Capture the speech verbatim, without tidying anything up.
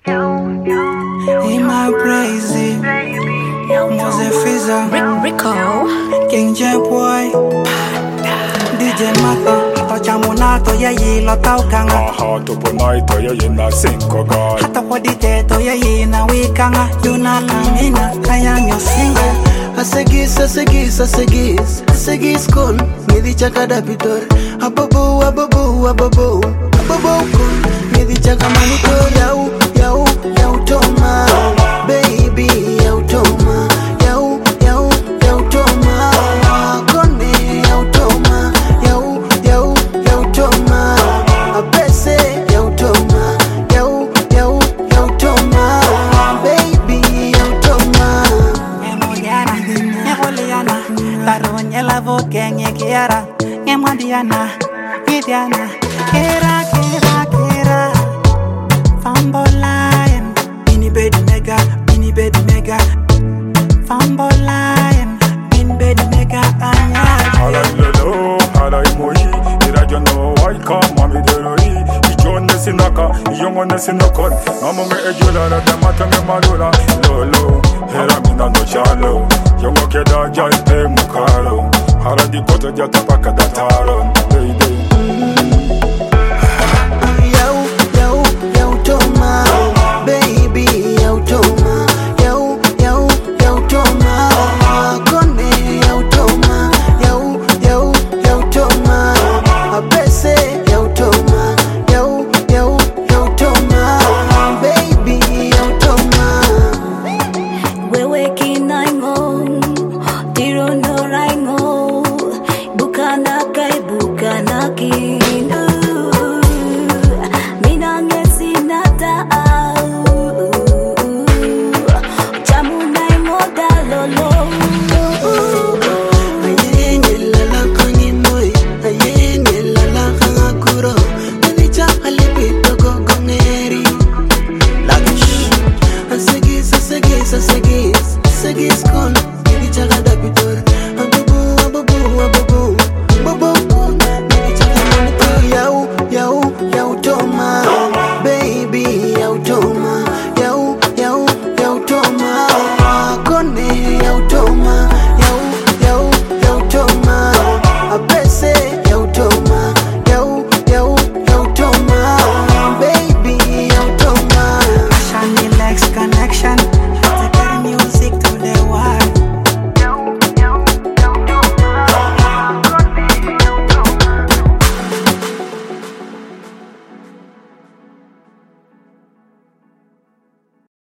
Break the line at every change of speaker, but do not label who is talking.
In my crazy Mose Fiza
Rico
King J Boy D J Mata Tocha Munato ya yilo taukanga
Aha tupo naito ya yina sinko guy
Hata kwa D J to ya yina wikanga Yuna kamina I am your singer
Asegis, asegis, asegis Asegis kon Ngedi chaka dapitor Abobo, abobo, abobo Abobo kon Ngedi chaka manitor Yau, yau, yau toma Baby, yau toma Yau, yau, yau toma Kone, yau toma Yau, yau, yau toma Abese, yau toma Yau, yau, yau toma Baby, yau toma
Emoliana, Emoliana Tarunya la voke nye kiara Emoliana, Viviana Kera, kera, kera Fambolien Bini bedi mega, bini bedi mega Fambolien Bini bedi mega
Hala ilolo, hala imoyi Irajo no waika, mami deroi Ichone sinaka, iyongone sinokon Mamunge ejula, rata matame malula Lolo, hera mina no chalo Yongo keda jai pe mukaro Hala di koto jata paka dataro